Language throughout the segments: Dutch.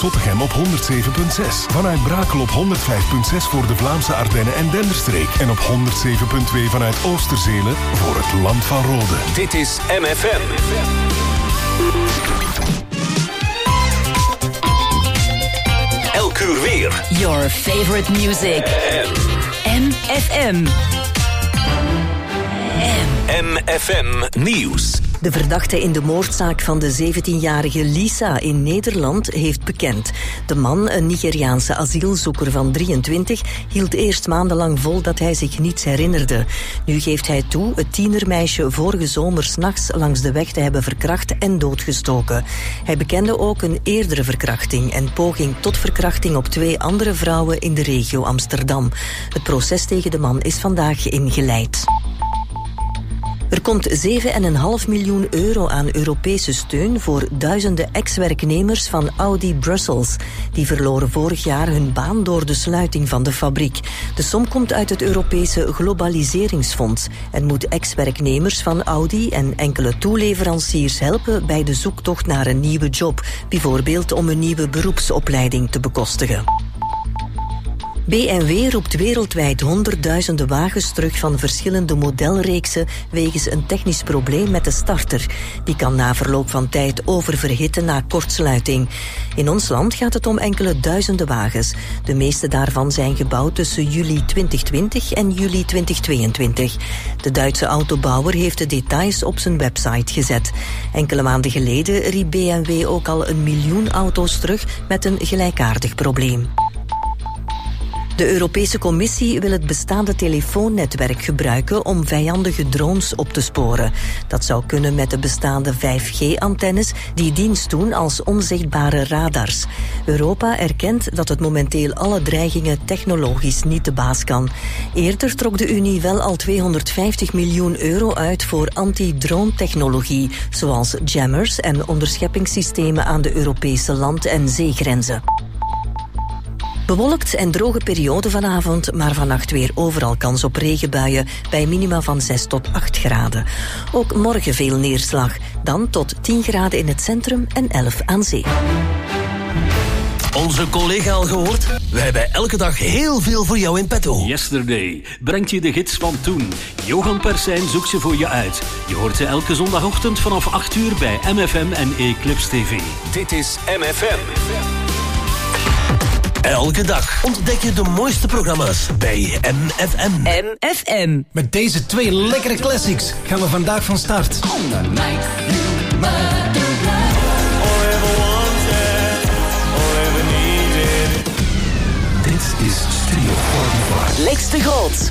Zottegem op 107.6. Vanuit Brakel op 105.6 voor de Vlaamse Ardennen en Denderstreek. En op 107.2 vanuit Oosterzelen voor het Land van Rode. Dit is MFM. Elk uur weer. Your favorite music. MFM. MFM Nieuws. De verdachte in de moordzaak van de 17-jarige Lisa in Nederland heeft bekend. De man, een Nigeriaanse asielzoeker van 23, hield eerst maandenlang vol dat hij zich niets herinnerde. Nu geeft hij toe het tienermeisje vorige zomer 's nachts langs de weg te hebben verkracht en doodgestoken. Hij bekende ook een eerdere verkrachting en poging tot verkrachting op 2 andere vrouwen in de regio Amsterdam. Het proces tegen de man is vandaag ingeleid. Er komt 7,5 miljoen euro aan Europese steun voor duizenden ex-werknemers van Audi Brussels. Die verloren vorig jaar hun baan door de sluiting van de fabriek. De som komt uit het Europese Globaliseringsfonds en moet ex-werknemers van Audi en enkele toeleveranciers helpen bij de zoektocht naar een nieuwe job, bijvoorbeeld om een nieuwe beroepsopleiding te bekostigen. BMW roept wereldwijd honderdduizenden wagens terug van verschillende modelreeksen wegens een technisch probleem met de starter. Die kan na verloop van tijd oververhitten na kortsluiting. In ons land gaat het om enkele duizenden wagens. De meeste daarvan zijn gebouwd tussen juli 2020 en juli 2022. De Duitse autobouwer heeft de details op zijn website gezet. Enkele maanden geleden riep BMW ook al 1 miljoen auto's terug met een gelijkaardig probleem. De Europese Commissie wil het bestaande telefoonnetwerk gebruiken om vijandige drones op te sporen. Dat zou kunnen met de bestaande 5G-antennes die dienst doen als onzichtbare radars. Europa erkent dat het momenteel alle dreigingen technologisch niet de baas kan. Eerder trok de Unie wel al 250 miljoen euro uit voor anti-drone-technologie, zoals jammers en onderscheppingssystemen aan de Europese land- en zeegrenzen. Bewolkt en droge periode vanavond, maar vannacht weer overal kans op regenbuien bij minima van 6 tot 8 graden. Ook morgen veel neerslag, dan tot 10 graden in het centrum en 11 aan zee. Onze collega al gehoord? We hebben elke dag heel veel voor jou in petto. Yesterday brengt je de gids van toen. Johan Persijn zoekt ze voor je uit. Je hoort ze elke zondagochtend vanaf 8 uur bij MFM en Eclipse TV. Dit is MFM. Elke dag ontdek je de mooiste programma's bij MFM. MFM. Met deze 2 lekkere classics gaan we vandaag van start. On the night you murdered love. Or ever wanted, or ever needed. Dit is Studio 45. Lex de Groot.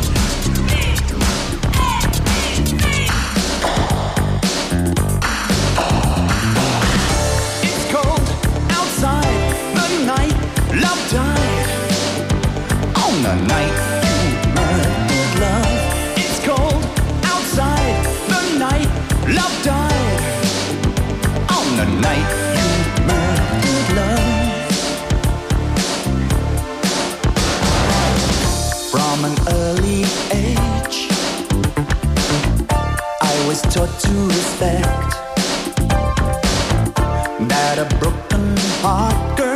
It's cold outside the night. Love died on the night you murdered love. It's cold outside the night. Love died on the night you murdered love. From an early age, I was taught to respect that a broken heart girl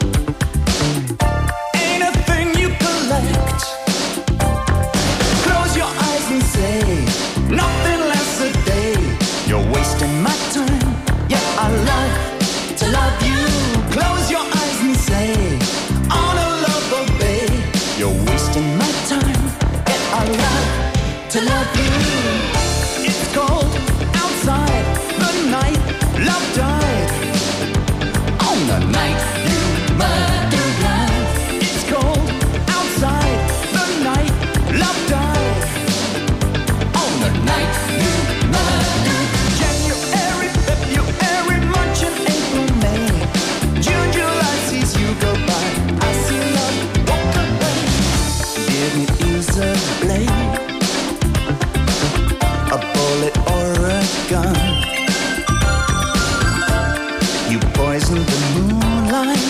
nothing less a day. You're wasting my time. Yeah, I love to love you. Close your eyes and say, on a love obey. You're wasting my time. Yeah, I love to love you. It's cold outside the night. Love died on the night you murdered love. It's cold outside the night. Love died. Night you murdered. January, February, March and April, May. June, July sees you go by. I see love walk away. Didn't use a blade, a bullet or a gun. You poisoned the moonlight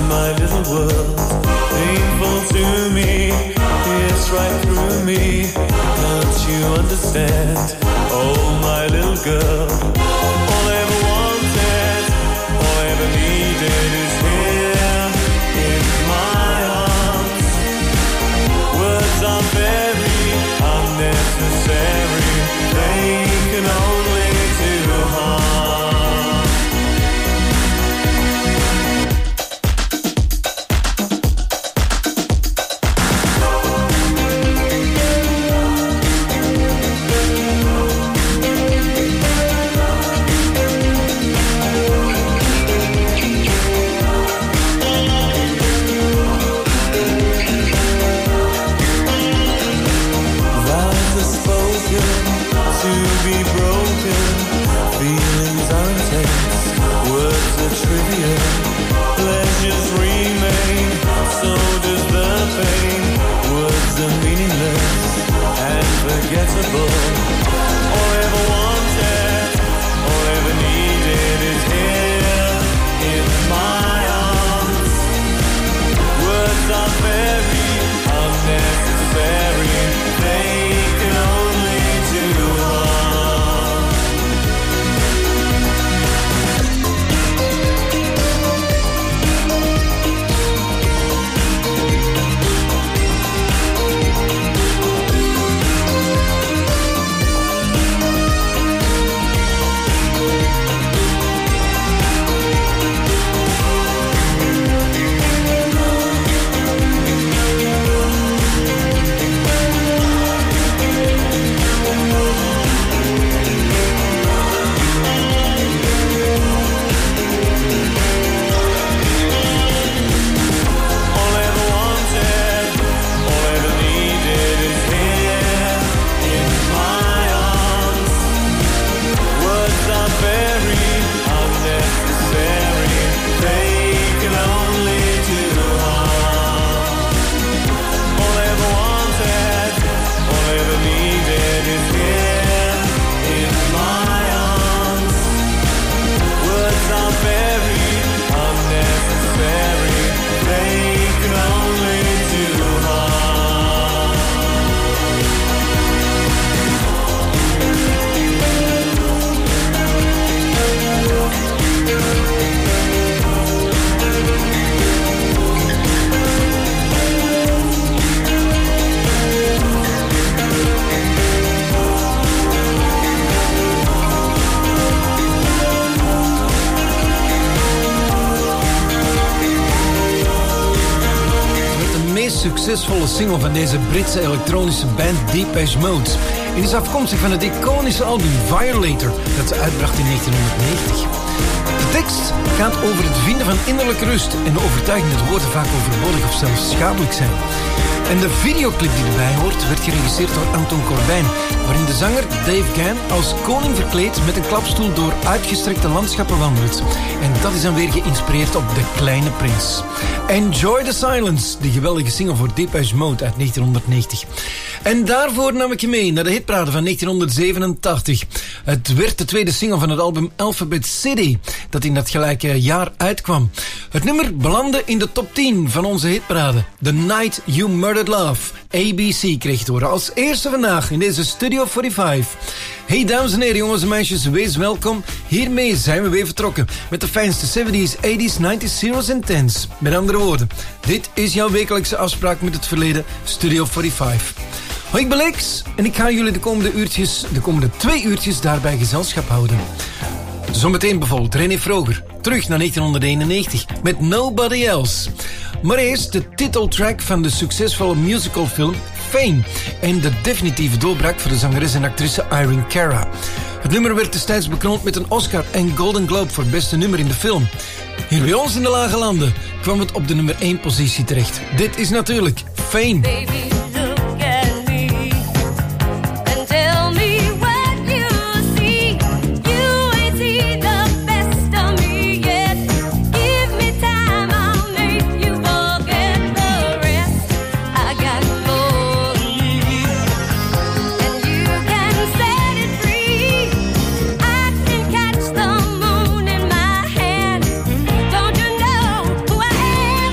my little world. Painful to me, it's right through me. Don't you understand? Oh, my little girl. All I ever wanted, all I ever needed is here in my arms. Words are very unnecessary. They can only do harm. To be broken, feelings are intense, words are trivial, pleasures remain, so does the pain. Words are meaningless and forgettable. All I ever wanted, all I ever needed is here in my arms. Words are very unnecessary, they can only do harm. Succesvolle single van deze Britse elektronische band Depeche Mode. Het is afkomstig van het iconische album Violator dat ze uitbracht in 1990. De tekst gaat over het vinden van innerlijke rust en de overtuiging dat woorden vaak overbodig of zelfs schadelijk zijn. En de videoclip die erbij hoort werd geregisseerd door Anton Corbijn, waarin de zanger Dave Gahan als koning verkleed met een klapstoel door uitgestrekte landschappen wandelt. En dat is dan weer geïnspireerd op De Kleine Prins. Enjoy the Silence, de geweldige single voor Depeche Mode uit 1990. En daarvoor nam ik je mee naar de hitparade van 1987. Het werd de tweede single van het album Alphabet City, dat in dat gelijke jaar uitkwam. Het nummer belandde in de top 10 van onze hitparade. The Night You Murdered Love. ABC kreeg het horen als eerste vandaag in deze Studio 45. Hey dames en heren, jongens en meisjes, wees welkom. Hiermee zijn we weer vertrokken met de fijnste 70s, 80s, 90s, zeros en 10s. Met andere woorden, dit is jouw wekelijkse afspraak met het verleden, Studio 45. Hoi, ik ben Lex en ik ga jullie de komende 2 uurtjes daarbij gezelschap houden. Zometeen bijvoorbeeld René Vroger, terug naar 1991 met Nobody Else. Maar eerst de titeltrack van de succesvolle musicalfilm Fame en de definitieve doorbraak voor de zangeres en actrice Irene Cara. Het nummer werd destijds bekroond met een Oscar en Golden Globe voor beste nummer in de film. Hier bij ons in de Lage Landen kwam het op de nummer 1 positie terecht. Dit is natuurlijk Fame. Baby, look at me and tell me what you see. You ain't seen the best of me yet. Give me time, I'll make you forget the rest. I got more than you, and you can set it free. I can catch the moon in my hand. Don't you know who I am?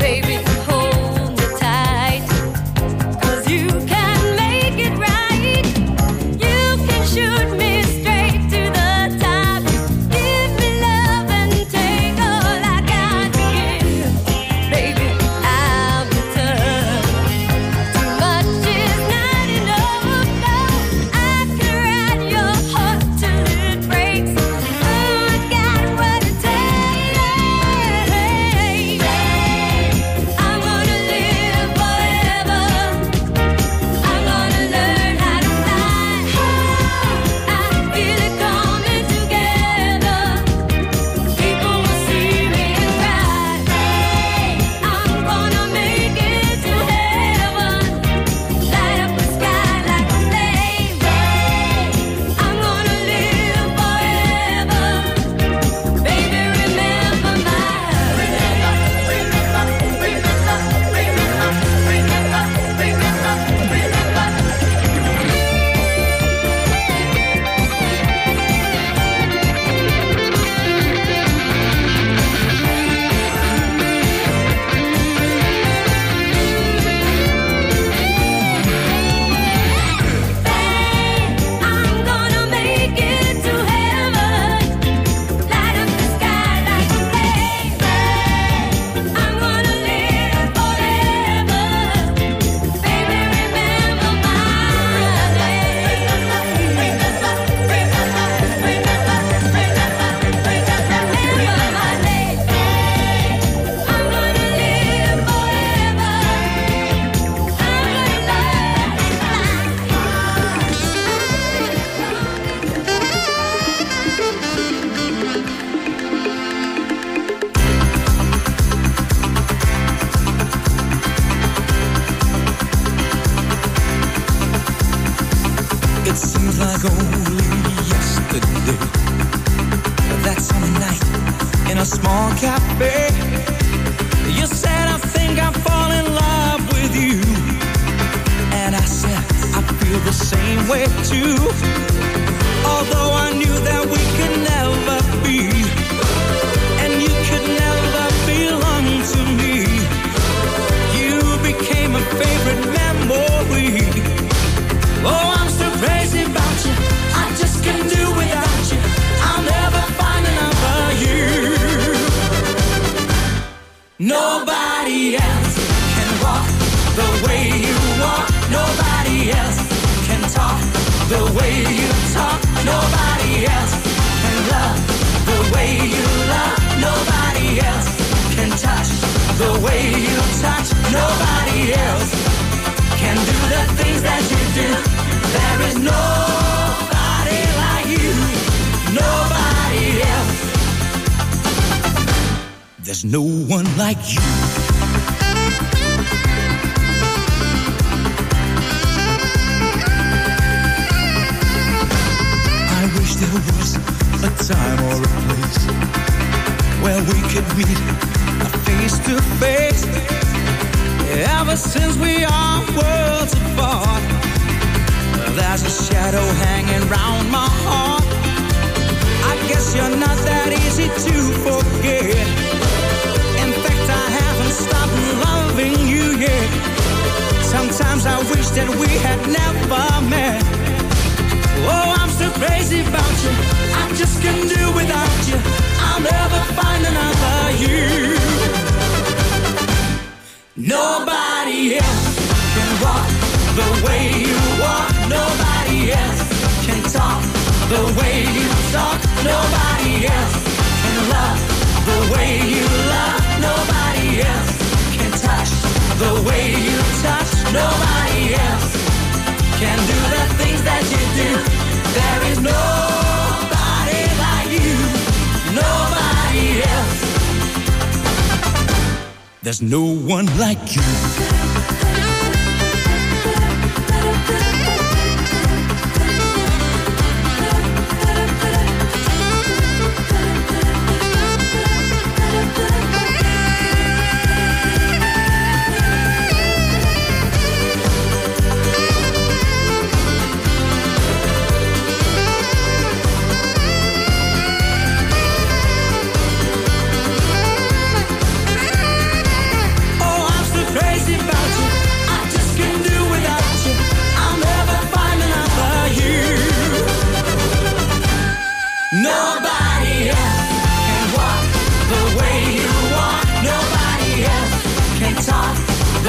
There's no one like you.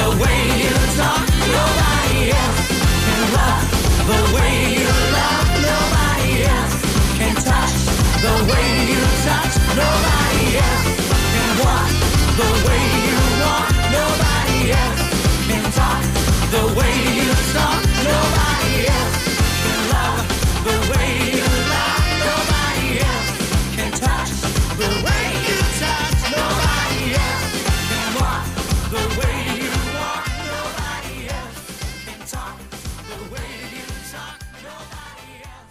the way you talk, nobody else can love the way you love, nobody else can touch the way you touch, nobody else can walk the way you walk, nobody else can talk the way you talk, nobody else can love the way you love, nobody else can touch the way you touch, nobody else can walk the way you walk, nobody else can talk the way you talk, nobody else.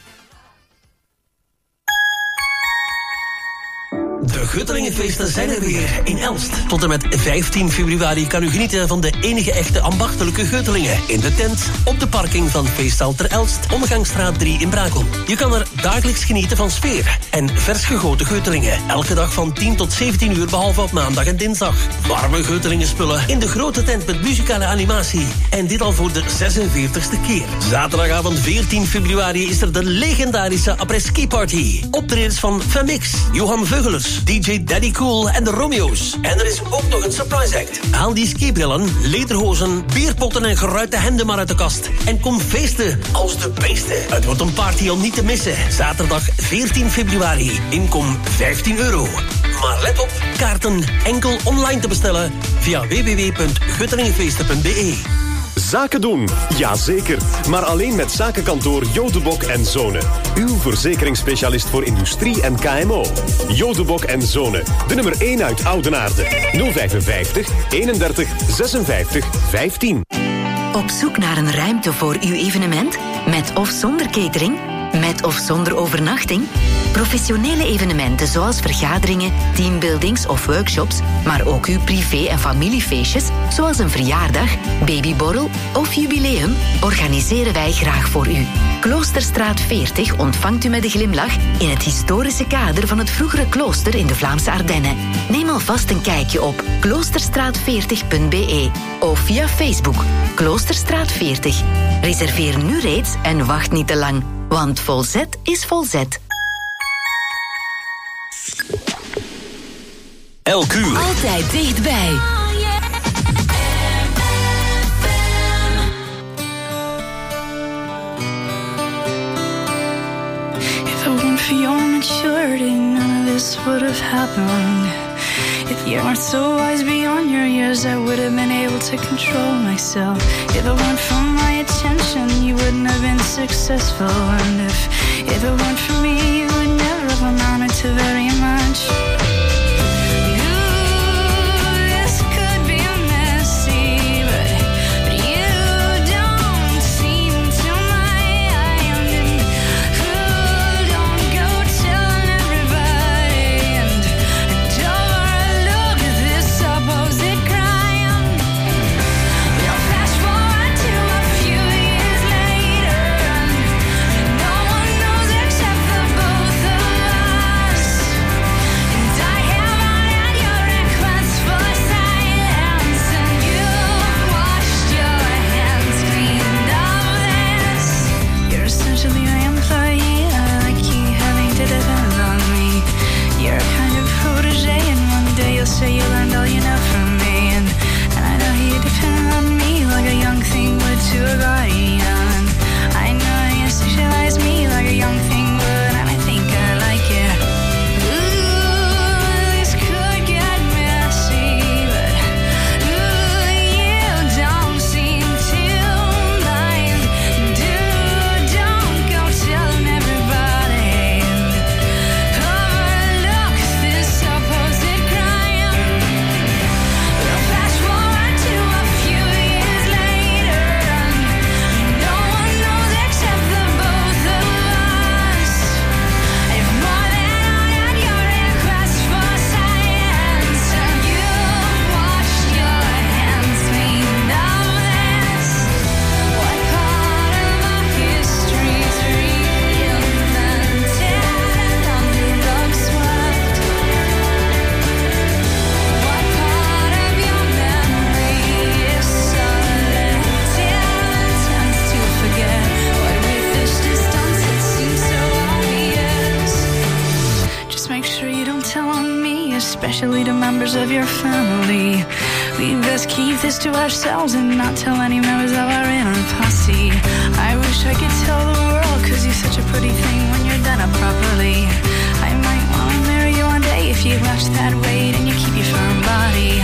De Guttelingenfeesten zijn er weer in Elst. Tot en met 15 februari kan u genieten van de enige echte ambachtelijke Guttelingen. In de tent, op de parking van Feesthal ter Elst, Omgangsstraat 3 in Brakel. Je kan er dagelijks genieten van sfeer en vers gegoten Guttelingen. Elke dag van 10 tot 17 uur, behalve op maandag en dinsdag. Warme Guttelingenspullen in de grote tent met muzikale animatie. En dit al voor de 46e keer. Zaterdagavond 14 februari is er de legendarische après-ski party. Optredens van Femix, Johan Veugelers, DJ Daddy Cool en de Romeo's. En er is ook nog een surprise act. Haal die skibrillen, lederhozen, bierpotten en geruite hemden maar uit de kast. En kom feesten als de beesten. Het wordt een party om niet te missen. Zaterdag 14 februari. Inkom €15. Maar let op, kaarten enkel online te bestellen via www.guttelingenfeesten.be. Zaken doen, jazeker. Maar alleen met zakenkantoor Jodebok en Zonen. Uw verzekeringsspecialist voor industrie en KMO. Jodebok en Zonen, de nummer 1 uit Oudenaarde. 055 31 56 15. Op zoek naar een ruimte voor uw evenement? Met of zonder catering? Met of zonder overnachting? Professionele evenementen zoals vergaderingen, teambuildings of workshops, maar ook uw privé- en familiefeestjes, zoals een verjaardag, babyborrel of jubileum, organiseren wij graag voor u. Kloosterstraat 40 ontvangt u met een glimlach in het historische kader van het vroegere klooster in de Vlaamse Ardennen. Neem alvast een kijkje op kloosterstraat40.be of via Facebook Kloosterstraat 40. Reserveer nu reeds en wacht niet te lang, want Volzet is Volzet. Elk uur. Altijd dichtbij. If it weren't for your maturity, none of this would have happened. If you weren't so wise beyond your years, I would have been able to control myself. If it weren't for my attention, you wouldn't have been successful. And if it weren't for me, you would never have amounted to very much. Die we best keep this to ourselves and not tell any members of our inner posse. I wish I could tell the world, cause you're such a pretty thing when you're done up properly. I might wanna marry you one day if you left that weight and you keep your firm body.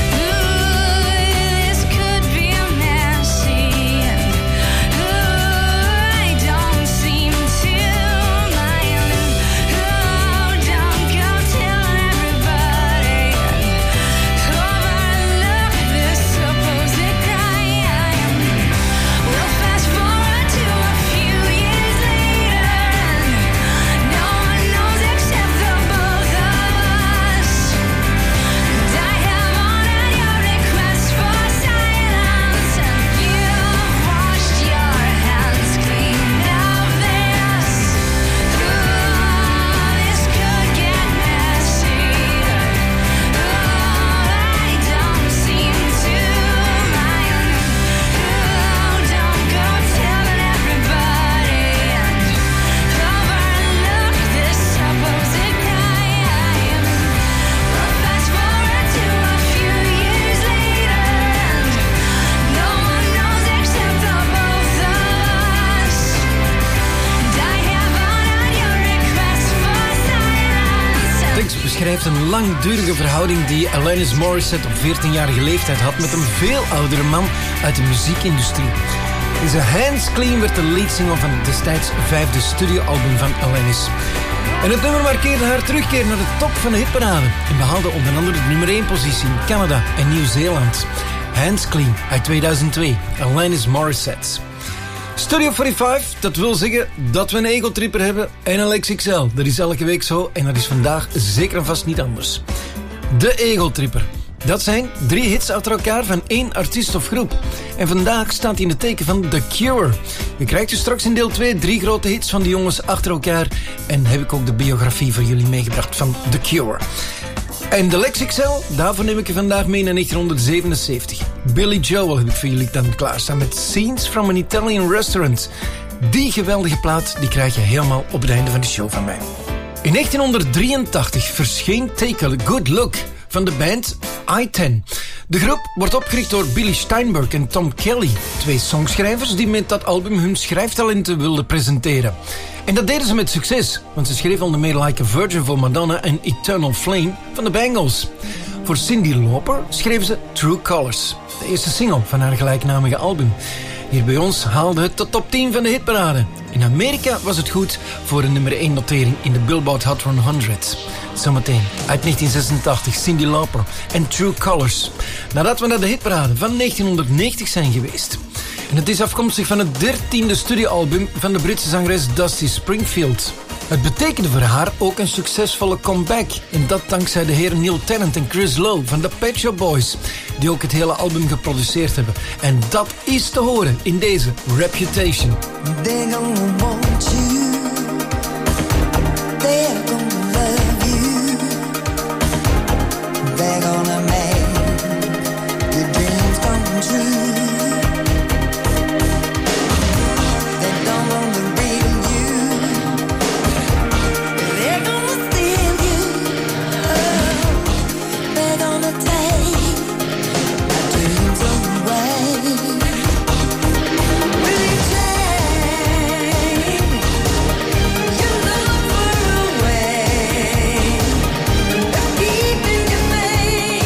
Beschrijft een langdurige verhouding die Alanis Morissette op 14-jarige leeftijd had met een veel oudere man uit de muziekindustrie. Deze Hands Clean werd de leadsingle van het destijds 5e studioalbum van Alanis. En het nummer markeerde haar terugkeer naar de top van de hitparade en behaalde onder andere de nummer 1 positie in Canada en Nieuw-Zeeland. Hands Clean uit 2002, Alanis Morissette. Studio 45, dat wil zeggen dat we een egotripper hebben en een Lex XL. Dat is elke week zo en dat is vandaag zeker en vast niet anders. De egotripper. Dat zijn 3 hits achter elkaar van 1 artiest of groep. En vandaag staat hij in het teken van The Cure. Je krijgt dus straks in deel 2 3 grote hits van die jongens achter elkaar. En heb ik ook de biografie voor jullie meegebracht van The Cure. En de Lex XL, daarvoor neem ik je vandaag mee naar 1977. Billy Joel heb ik voor jullie dan klaarstaan met Scenes from an Italian Restaurant. Die geweldige plaat, die krijg je helemaal op het einde van de show van mij. In 1983 verscheen Take a Good Look van de band I-10. De groep wordt opgericht door Billy Steinberg en Tom Kelly, 2 songschrijvers die met dat album hun schrijftalenten wilden presenteren. En dat deden ze met succes, want ze schreven onder meer Like a Virgin voor Madonna en Eternal Flame van de Bangles. Voor Cyndi Lauper schreven ze True Colors, de eerste single van haar gelijknamige album. Hier bij ons haalde het de top 10 van de hitparade. In Amerika was het goed voor een nummer 1 notering in de Billboard Hot 100. Zometeen uit 1986 Cyndi Lauper en True Colors. Nadat we naar de hitparade van 1990 zijn geweest. En het is afkomstig van het 13e studioalbum van de Britse zangeres Dusty Springfield. Het betekende voor haar ook een succesvolle comeback. En dat dankzij de heren Neil Tennant en Chris Lowe van de Pet Shop Boys, die ook het hele album geproduceerd hebben. En dat is te horen in deze Reputation. They're gonna want you. They're gonna love you. They're gonna make your dreams come true. They don't wanna real you. They're gonna steal you. Oh, they're gonna take my dreams away. Will you change? You look for a way of keeping your faith.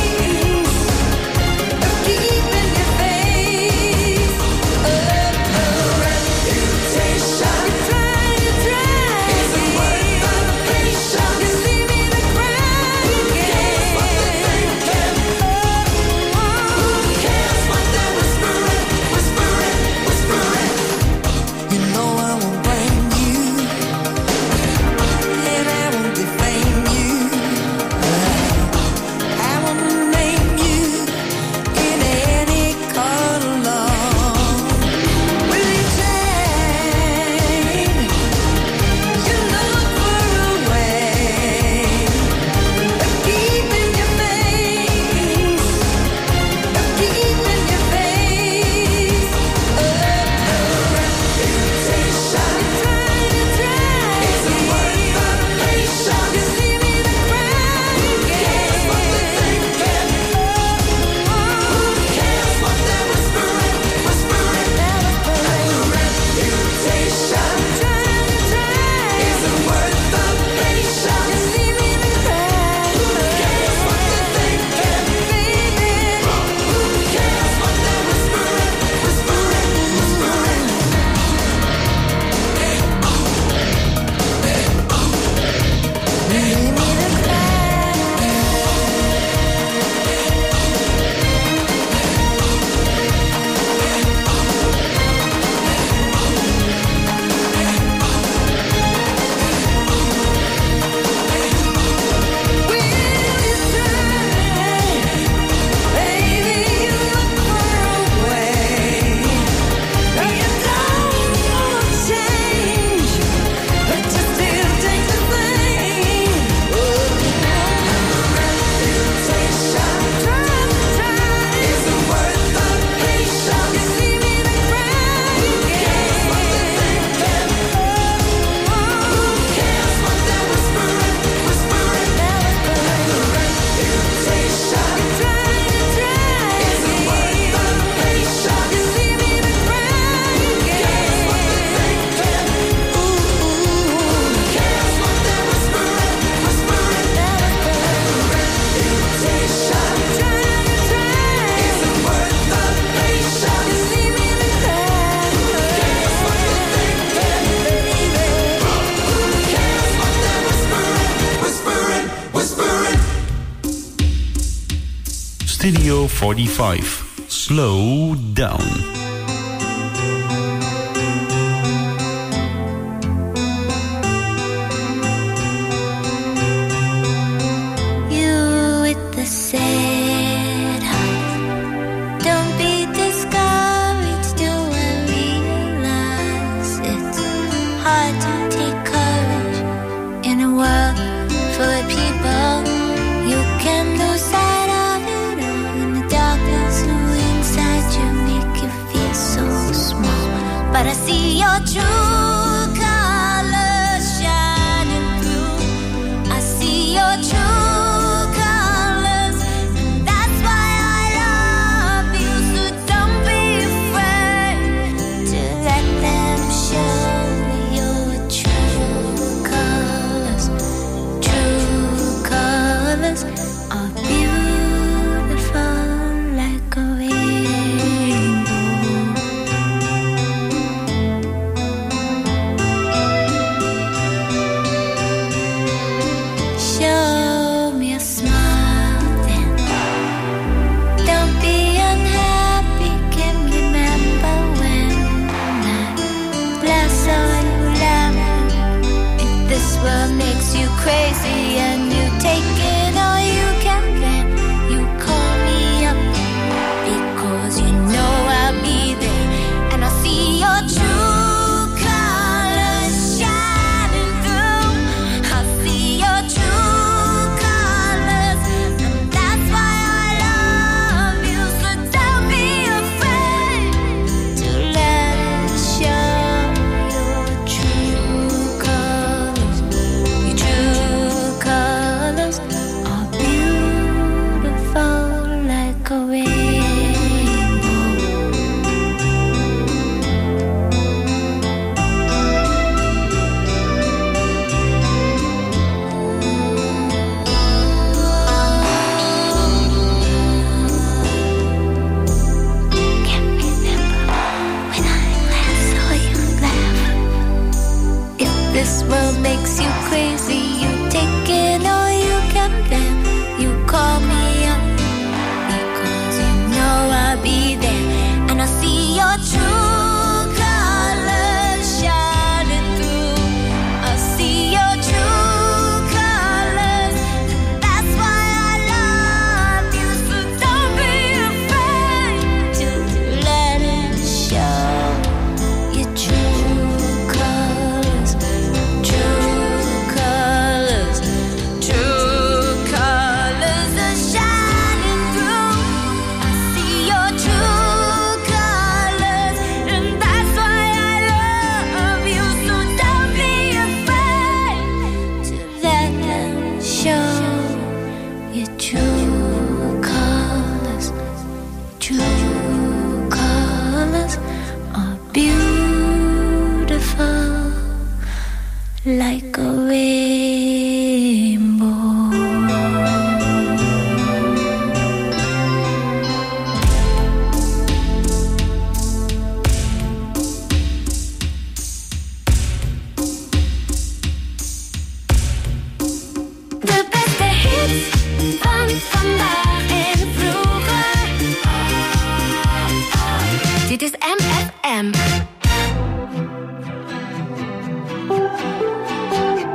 Studio 45. Slow Down. But I see your true colors shining through. I see your true colors, and that's why I love you. So don't be afraid to let them show your true colors. True colors are beautiful like a crazy and you take it all you can, then you call me up because you know I'll be there and I'll see your true colors shining through. I'll see your true colors, and that's why I love you. So don't be afraid to let it show your true colors. Your true colors are beautiful like a this world makes you crazy, you take it all you can, then you call me up because you know I'll be there and I'll see your true colors shining through. I'll see your true colors, and that's why I love you. So don't be afraid to let it show your true colors. True colors are shining through. I see your true colors, and that's why I love you. So don't be afraid to let them show your true colors. True colors are beautiful like a rainbow. De beste hits van vandaag en vroeger. Dit is MFM.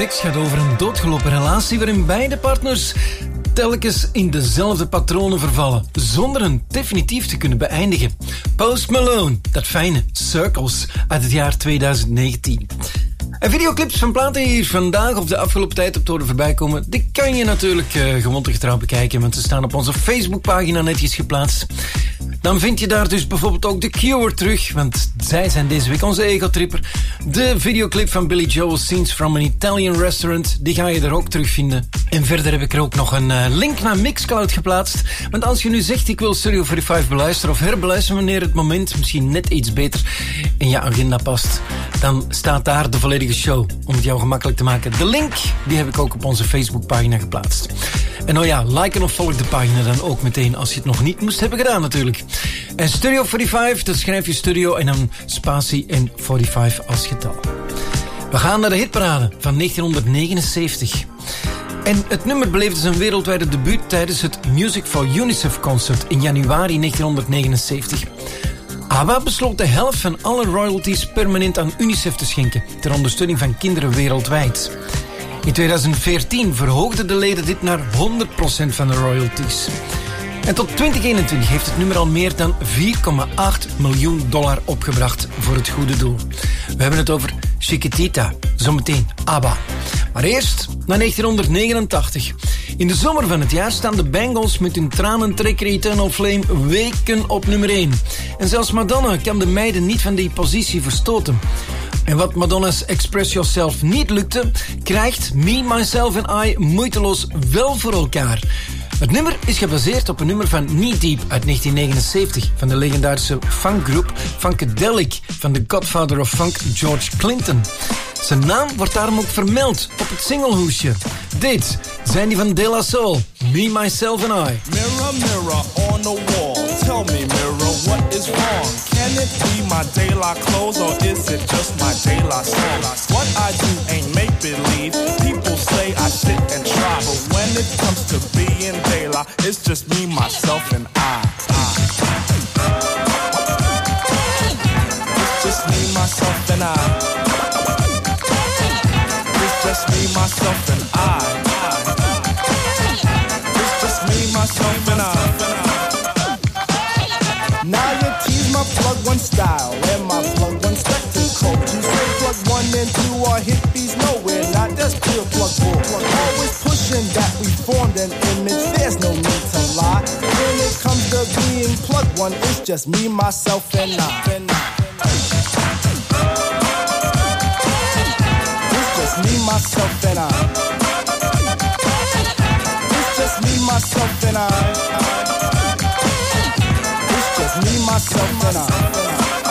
tekst gaat over een doodgelopen relatie waarin beide partners telkens in dezelfde patronen vervallen, zonder hen definitief te kunnen beëindigen. Post Malone, dat fijne Circles uit het jaar 2019. En videoclips van platen die hier vandaag of de afgelopen tijd op horen voorbij komen, die kan je natuurlijk gewoon getrouw bekijken, want ze staan op onze Facebookpagina netjes geplaatst. Dan vind je daar dus bijvoorbeeld ook The Cure terug, want zij zijn deze week onze egotripper. De videoclip van Billy Joel, Scenes from an Italian Restaurant, die ga je er ook terugvinden. En verder heb ik er ook nog een link naar Mixcloud geplaatst. Want als je nu zegt, ik wil Studio 45 beluisteren of herbeluisteren wanneer het moment misschien net iets beter in je agenda past, dan staat daar de volledige show om het jou gemakkelijk te maken. De link, die heb ik ook op onze Facebookpagina geplaatst. En nou ja, liken of volg de pagina dan ook meteen als je het nog niet moest hebben gedaan natuurlijk. En Studio 45, dan schrijf je studio en dan spatie en 45 als getal. We gaan naar de hitparade van 1979. En het nummer beleefde zijn wereldwijde debuut tijdens het Music for UNICEF concert in januari 1979. ABBA besloot de helft van alle royalties permanent aan UNICEF te schenken, ter ondersteuning van kinderen wereldwijd. In 2014 verhoogden de leden dit naar 100% van de royalties. En tot 2021 heeft het nummer al meer dan $4,8 miljoen opgebracht voor het goede doel. We hebben het over Chiquitita, zometeen ABBA. Maar eerst naar 1989. In de zomer van het jaar staan de Bangles met hun tranentrekker Eternal Flame weken op nummer 1. En zelfs Madonna kan de meiden niet van die positie verstoten. En wat Madonna's Express Yourself niet lukte, krijgt Me, Myself and I moeiteloos wel voor elkaar. Het nummer is gebaseerd op een nummer van Knee Deep uit 1979... van de legendarische funkgroep Funkadelic van de Godfather of Funk George Clinton. Zijn naam wordt daarom ook vermeld op het singlehoesje. Dit zijn die van De La Soul, Me, Myself and I. Mirror, mirror on the wall, tell me mirror, what is wrong? Can it be my daylight clothes or is it just my daylight song? What I do ain't make-believe, people say I sit and try, but when it comes to being daylight, it's just me, myself and I. It's just me, myself and I. It's just me, myself and I. It's just me, myself and I. Now you tease my plug one style and my plug one spectacle. You say plug one and two are hippies nowhere, not just pure plug bull. Always pushing that we formed an image, there's no need to lie. When it comes to being plug one, it's just me, myself and I. Me, myself, and I. It's just me, myself, and I. It's just me, myself, and I.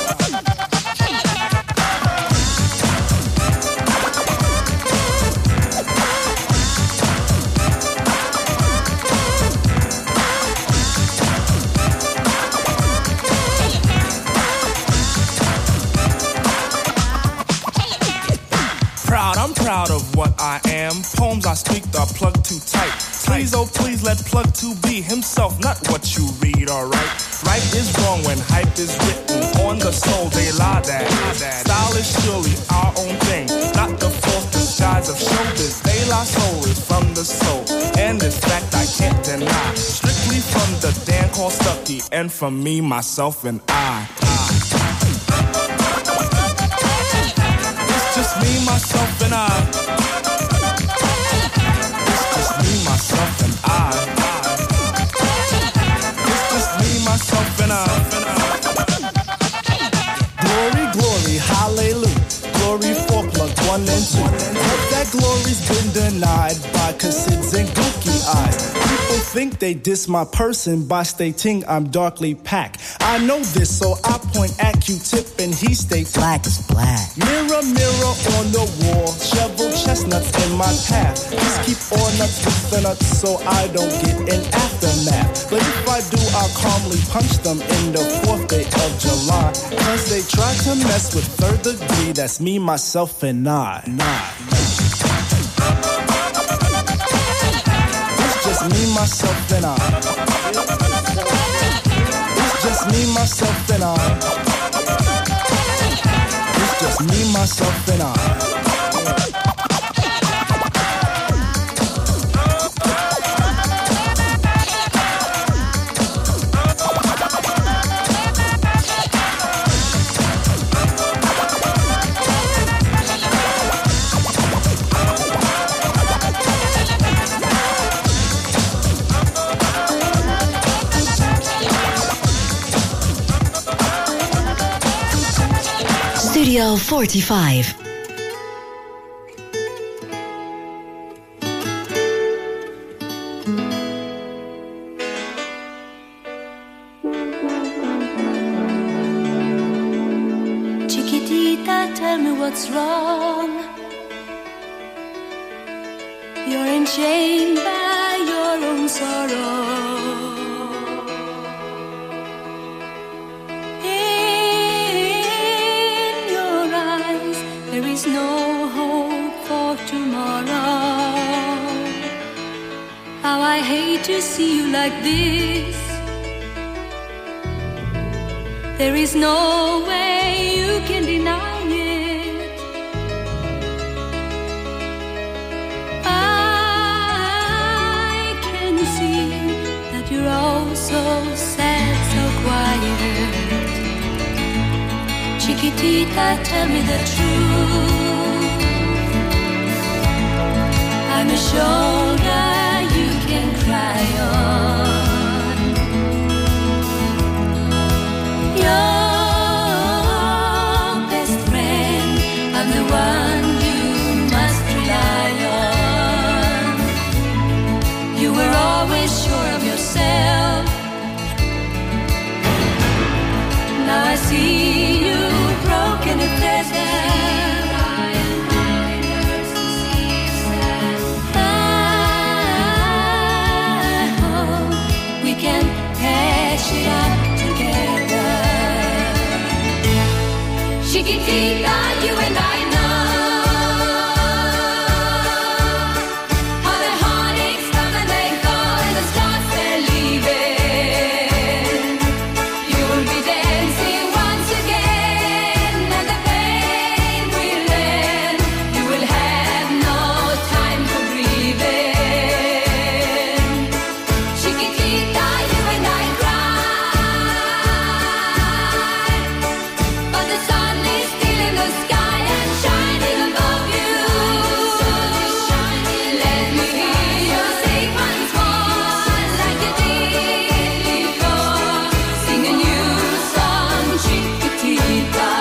Proud of what I am. Poems I speak are plugged too tight. Please, oh please, let plug 2 be himself, not what you read, alright? Right is wrong when hype is written on the soul, they lie that. Style is surely our own thing, not the false disguise of showbiz. De La Soul is from the soul, and this fact I can't deny. Strictly from the Dan called Stucky, and from me, myself, and I. Just me, myself, and I. It's just me, myself, and I. It's just me, myself, and I. Glory, glory, hallelujah. Glory for plug 1 and 2. But that glory's been denied by cassids and gookie eyes. People think they diss my person by stating I'm darkly packed. I know this, so I point at Q-Tip and he states black is black. Mirror, mirror on the wall, shovel chestnuts in my path. Just keep all nuts with the nuts so I don't get an aftermath. But if I do, I'll calmly punch them in the 4th day of July. Cause they try to mess with 3rd degree, that's me, myself, and I. It's just me, myself, and I. It's just me, myself, and I. It's just me, myself, and I. Radio 45. Chiquitita, tell me what's wrong. You're enchained by your own sorrow. In your eyes, there is no hope for tomorrow. How I hate to see you like this. There is no way you can deny it. I can see that you're all so sad, so quiet. Chiquitita, tell me the truth. I'm a shoulder you can cry on. Your best friend, I'm the one you must rely on. You were always sure of yourself. Now I see you broken and pleasant. I hope we can hash it out together. Chiquitita, you and I know how the heartaches come and they go and the stars they're leaving. You will be dancing once again and the pain will end. You will have no time for grieving. Chiquitita, you and I cry, but the sun is still in the sky and shining above you. Let me hear you sing once more like you did before. Sing a new song, Chiquitita.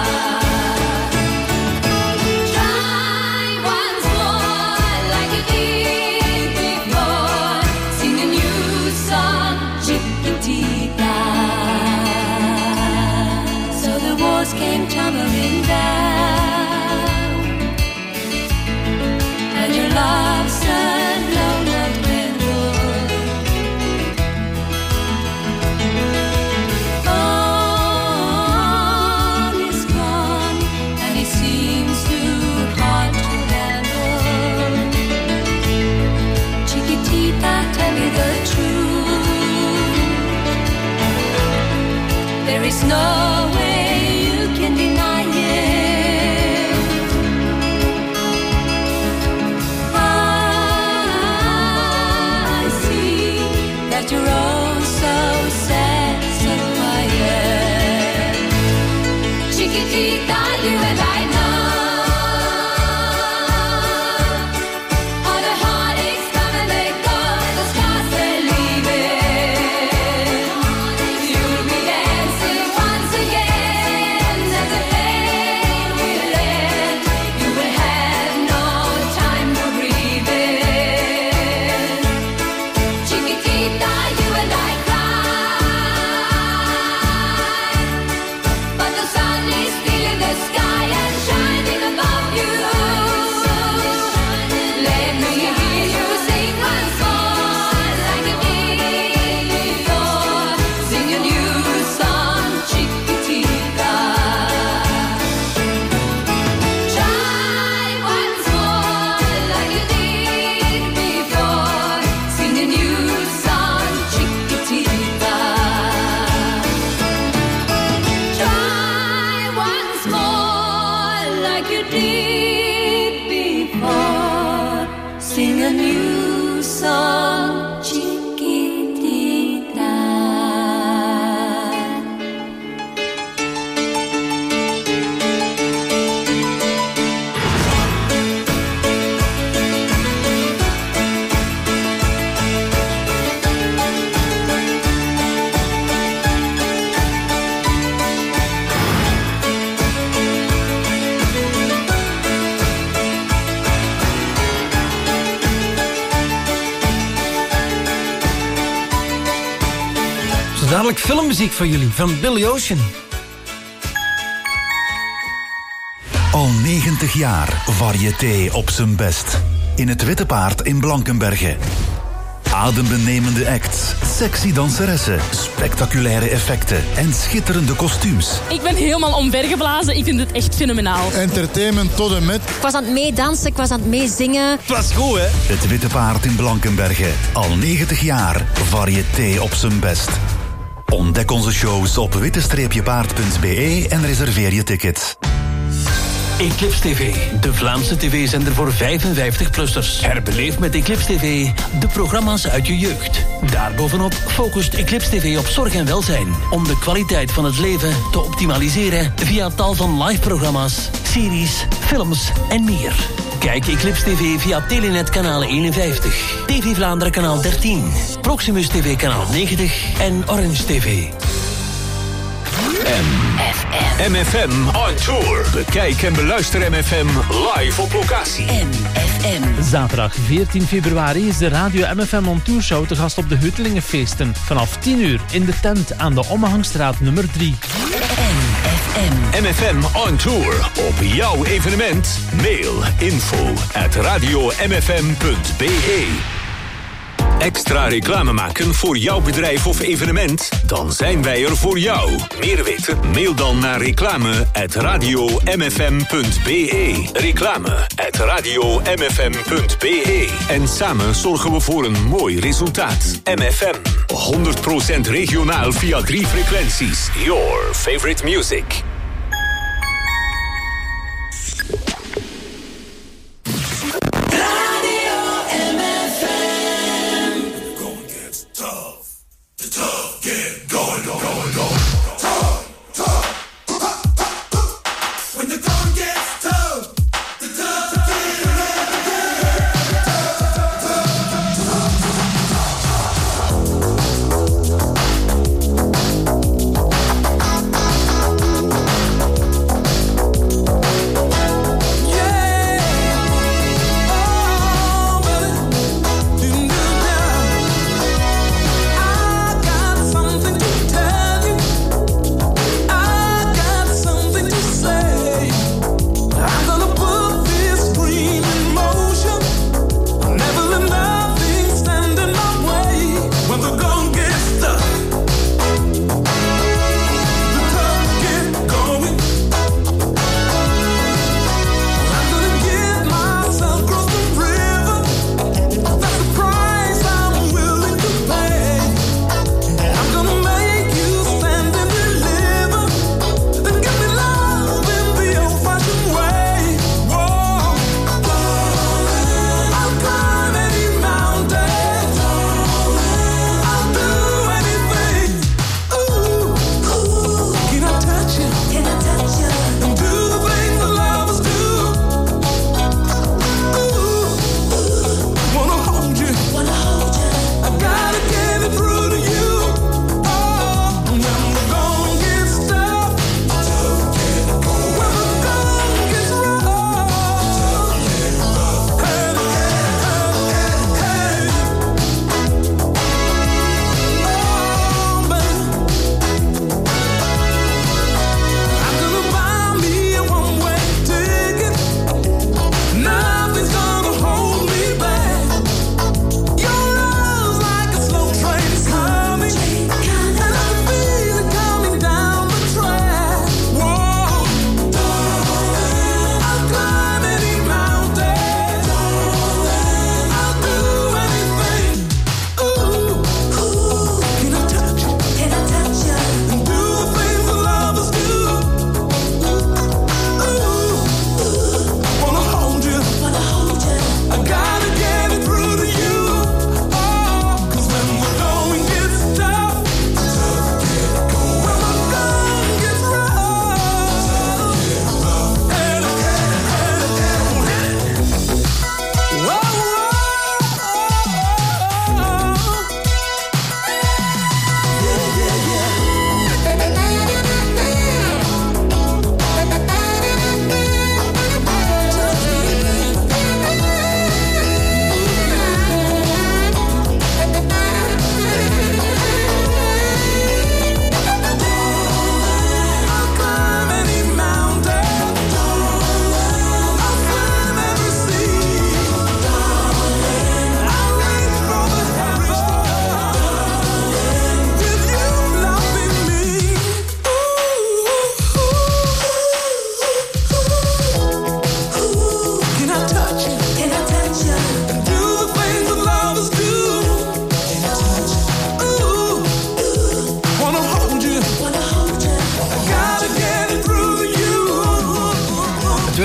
Try once more like you did before. Sing a new song, Chiquitita. So the walls came tumbling down, and your love turned low, not all is gone, and it seems too hard to handle. Chiquitita, tell me the truth. There is no way you can deny it. I see that you're all so sad, so quiet. Chiquitita, you and I know how the heartaches come and they go and the stars they're leaving. You'll be dancing once again and the pain will end. You will have no time for grieving. Chiquitita, you and I cry, but the sun is still in the sky and shining above you. Let me hear you sing once more like you did before. Sing a new song, Chiquitita. Try once more like you did before. Sing a new song, Chiquitita. Try once more like you did before. Sing a new song, Chiquitita. dadelijk filmmuziek voor jullie van Billy Ocean. Al 90 jaar variété op zijn best. In het Witte Paard in Blankenberge. Adembenemende acts, sexy danseressen, spectaculaire effecten en schitterende kostuums. Ik ben helemaal omvergeblazen. Ik vind het echt fenomenaal. Entertainment tot en met. Ik was aan het meedansen, ik was aan het meezingen. Het was goed, hè? Het Witte Paard in Blankenberge. Al 90 jaar variété op zijn best. Ontdek onze shows op witte-paard.be en reserveer je ticket. Eclipse TV, de Vlaamse tv-zender voor 55-plussers. Herbeleef met Eclipse TV de programma's uit je jeugd. Daarbovenop focust Eclipse TV op zorg en welzijn. Om de kwaliteit van het leven te optimaliseren via tal van live-programma's, series, films en meer. Kijk Eclipse TV via Telenet kanaal 51, TV Vlaanderen kanaal 13, Proximus TV kanaal 90 en Orange TV. MFM on tour. Bekijk en beluister MFM live op locatie. MFM. Zaterdag 14 februari is de Radio MFM on Tour show te gast op de Heutelingenfeesten. Vanaf 10 uur in de tent aan de Ommehangstraat nummer 3. MFM on tour. Op jouw evenement. Mail info@radiomfm.be. Extra reclame maken voor jouw bedrijf of evenement? Dan zijn wij er voor jou. Meer weten? Mail dan naar reclame@radiomfm.be. Reclame@radiomfm.be. En samen zorgen we voor een mooi resultaat. MFM. 100% regionaal via 3 frequenties. Your favorite music.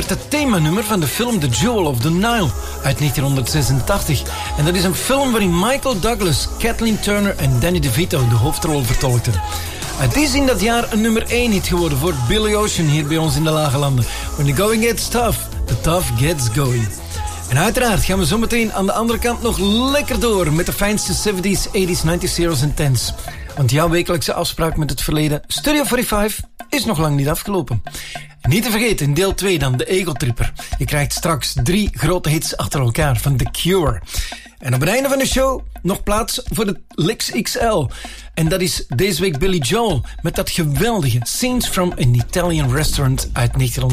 werd het themanummer van de film The Jewel of the Nile uit 1986. En dat is een film waarin Michael Douglas, Kathleen Turner en Danny DeVito de hoofdrol vertolkten. Het is in dat jaar een nummer 1 hit geworden voor Billy Ocean hier bij ons in de Lage Landen. When the going gets tough, the tough gets going. En uiteraard gaan we zometeen aan de andere kant nog lekker door met de fijnste 70s, 80s, 90s, zeros en 10s. Want jouw wekelijkse afspraak met het verleden, Studio 45, is nog lang niet afgelopen. En niet te vergeten, in deel 2 dan, de Ego Tripper. Je krijgt straks 3 grote hits achter elkaar van The Cure. En op het einde van de show nog plaats voor de Licks XL. En dat is deze week Billy Joel met dat geweldige Scenes from an Italian Restaurant uit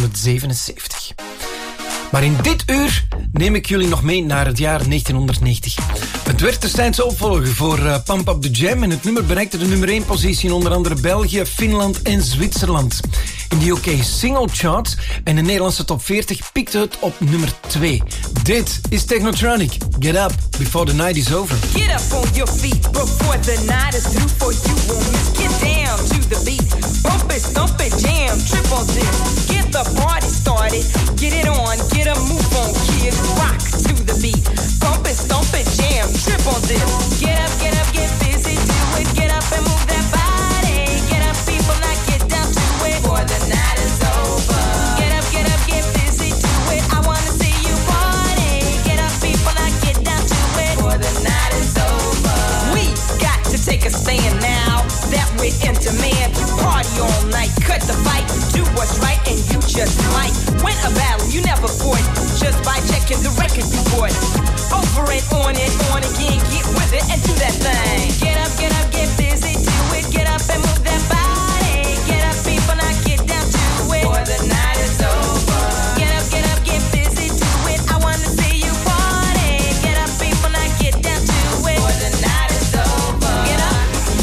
1977. Maar in dit uur neem ik jullie nog mee naar het jaar 1990. Het werd destijds opvolger voor Pump Up The Jam en het nummer bereikte de nummer 1 positie in onder andere België, Finland en Zwitserland. In de UK Single Chart en de Nederlandse top 40 piekte het op nummer 2. Dit is Technotronic. Get up before the night is over. Get up on your feet before the night is through for you. Get down to the beat. Bump it, stomp it, jam, trip on this. Get the party started. Get it on, get a move on, kids. Rock to the beat. Bump it, stomp it, jam, trip on this. Get up, get busy, do it. Get up and move that body. Get up, people, now get down to it. Before the night is over. Get up, get busy, do it. I wanna see you party. Get up, people, now get down to it. Before the night is over. We got to take a stand now that we're in demand. Party all night, cut the fight, do what's right, and you just might win a battle you never fought just by checking the record you bought. Over and on again, get with it and do that thing. Get up, get busy, do it. Get up and move that body. Get up, people, now get down to it. Before the night is over. Get up, get busy, do it. I wanna see you party. Get up, people, now get down to it. Before the night is over. Get up,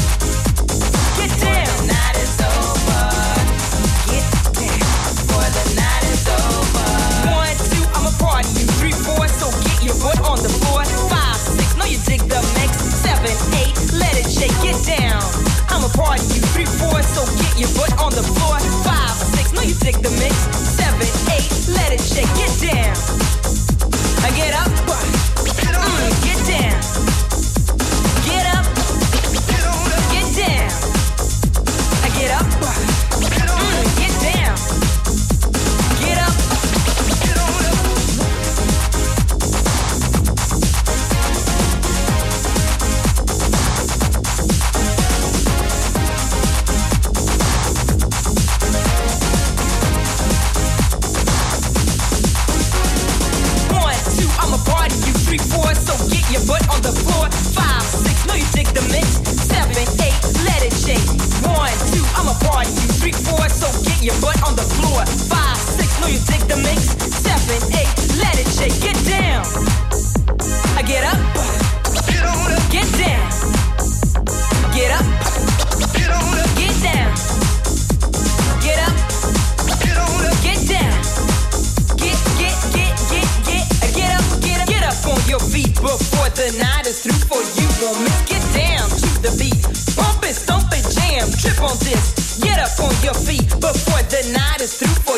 get down. Before the night is over. Get down. Before the night is over. 1, 2, I'm a party you. 3, 4, so get your butt on the floor. 5, 6, know you dig the mix. 7, 8, let it shake, get down. I'm a party you. 3, 4, so get your butt on the floor. 5, 6, know you dig the mix. 7, 8, let it shake, get down. I get up, get down. Get up, get down. I get up, get down. Get up. I'm a party, you 3, 4, so get your butt on the floor. 5, 6, know you dig the mix. 7, 8, let it shake. 1, 2, I'm a party, you 3, 4, so get your butt on the floor. 5, 6, know you dig the mix. 7, 8, let it shake. Get down. I get up, get down. Get up, get down. Get up, get down. Get up on your feet before the night is through for you. Won't miss, get down to the beat. Bump it, stomp it, jam, trip on this. Get up on your feet before the night is through for